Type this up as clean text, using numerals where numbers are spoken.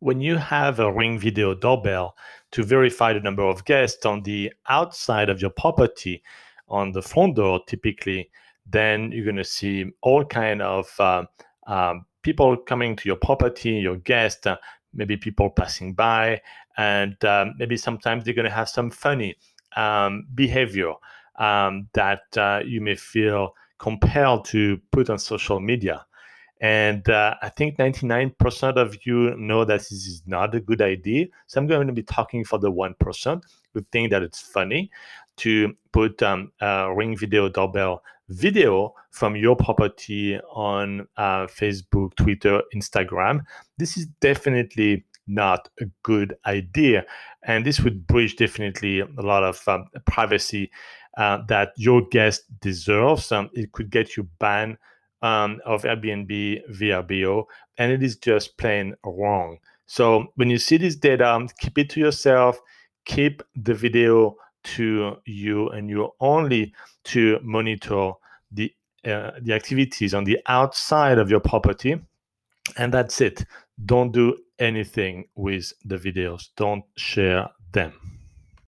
when you have a Ring video doorbell to verify the number of guests on the outside of your property, on the front door typically, then you're going to see all kind of people coming to your property, your guests, maybe people passing by, and maybe sometimes they're going to have some funny behavior that you may feel compelled to put on social media. And I think 99% of you know that this is not a good idea. So I'm going to be talking for the 1% who think that it's funny to put Ring video doorbell video from your property on Facebook, Twitter, Instagram. This is definitely not a good idea. And this would breach definitely a lot of privacy that your guest deserves. It could get you banned of Airbnb, VRBO, and it is just plain wrong. So when you see this data, keep it to yourself, keep the video to you, and you only to monitor the activities on the outside of your property, and that's it. Don't do anything with the videos. Don't share them.